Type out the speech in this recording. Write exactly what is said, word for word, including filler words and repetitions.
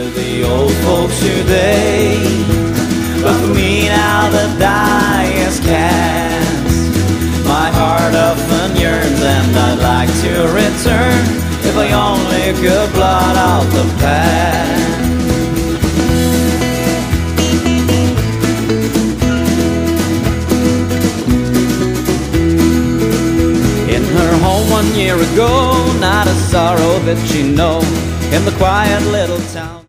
the old folks today. But for me now the die is cast. My heart often yearns and I'd like to return, if I only could blot out the past. In her home one year ago, not a sorrow did she know, in the quiet little town.